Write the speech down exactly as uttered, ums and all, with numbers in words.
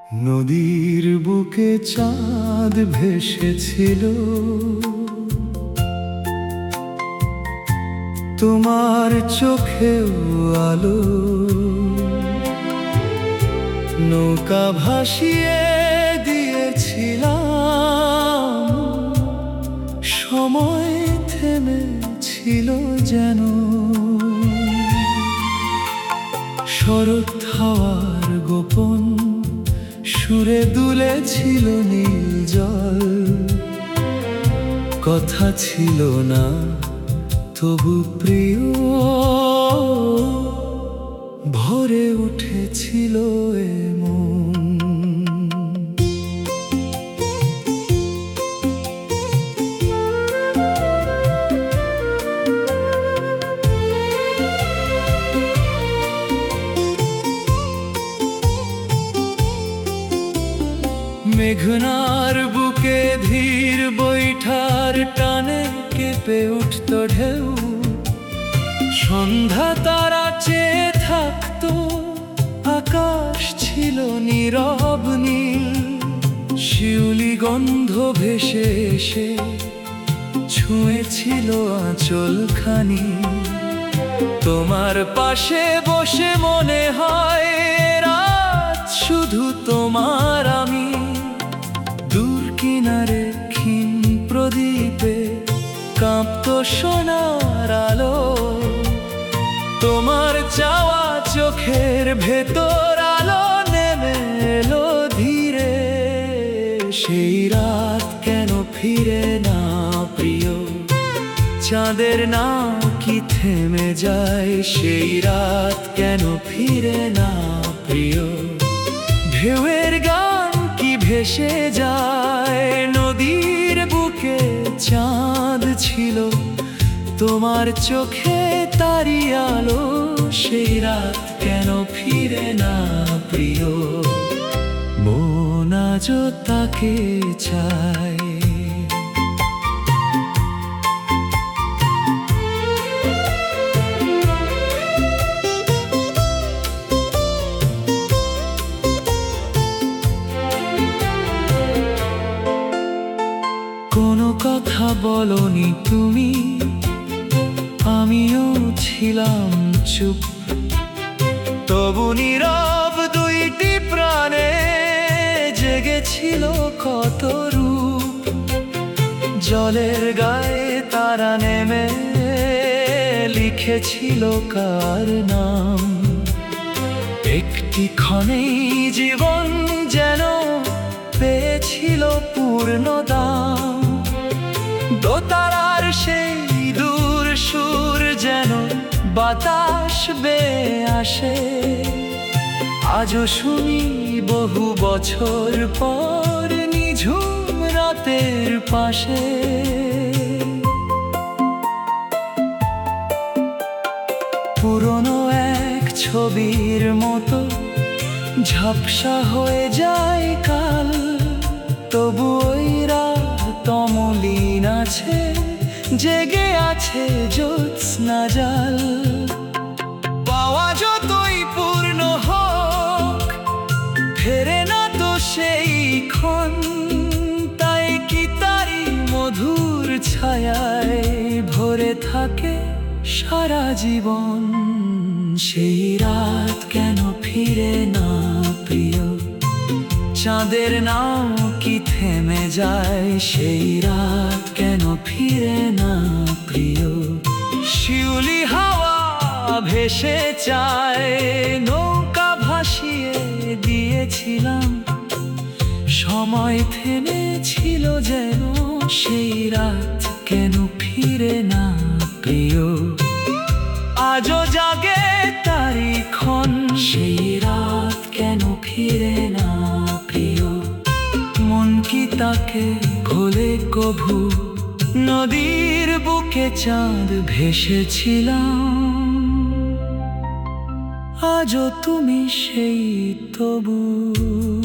নদীর বুকে চাঁদ ভেসেছিল, তোমার চোখেও আলো। নৌকা ভাসিয়ে দিয়েছিলাম, সময় থেমেছিল যেন। শরৎ হাওয়ার গোপন সুরে দুলেছিল নীল জল। কথা ছিল না তবু প্রিয়, ভরে উঠেছিল এ মন। মেঘনার বুকে ধীর বৈঠার টানে কেঁপে উঠত ঢেউ। সন্ধ্যা তারা চেয়ে থাকতো, আকাশ ছিল নীরব নীল। শিউলি গন্ধ ভেসে এসে ছুঁয়েছিল আঁচলখানি। তোমার পাশে বসে মনে হয় রাত শুধু তোমার আমি। দূর কিনারে ক্ষীণ প্রদীপে কাঁপতো সোনার আলো। তোমার চাওয়া চোখের ভেতর আলো নেমে এলো ধীরে। সেই রাত কেন ফিরে না প্রিয়, চাঁদের নাম কি থেমে যায়? সেই রাত কেন ফিরে না প্রিয়, ঢেউয়ের গান কি ভেসে যায়? নদীর বুকে চাঁদ ছিল, তোমার চোখে তারি আলো। সেই রাত কেন ফিরে না প্রিয়, মন আজও তাকে চায়। কোনো কথা বলনি তুমি, আমিও ছিলাম চুপ। তবু নীরব দুইটি প্রাণে জেগেছিল কত রূপ। জলের গায়ে তারা নেমে লিখেছিল কার নাম। একটি ক্ষণেই জীবন যেন পেয়েছিল পূর্ণ দাম। দোতারার সেই দূর সুর যেন বাতাস বেয়ে আসে। আজও শুনি বহু বছর পর নিঝুম রাতের পাশে। পুরনো এক ছবির মতো ঝাপসা হয়ে যায় কাল। তবু ওই রাত অমলিন আছে, জেগে আছে জ্যোৎস্না জাল। পাওয়া যতই পূর্ণ হোক, ফেরে না তো সেই ক্ষণ। তাই কি তারি মধুর ছায়ায় ভরে থাকে সারা জীবন। সেই রাত কেন ফিরে না প্রিয়, চাঁদের নাম কি থেমে যায়? সেই রাত কেন ফিরে না প্রিয়, শিউলি হাওয়া ভেসে যায়। নৌকা ভাসিয়ে দিয়েছিলাম, সময় থেমেছিল যেন। সেই রাত কেন ফিরে না প্রিয়, আজও জাগে তারি ক্ষণ। সেই রাত কেন ফিরে না প্রিয়, মন কি তাকে ভোলে কভু? নদীর বুকে চাঁদ ভেসেছিলাম, আজও তুমি সেই তবু।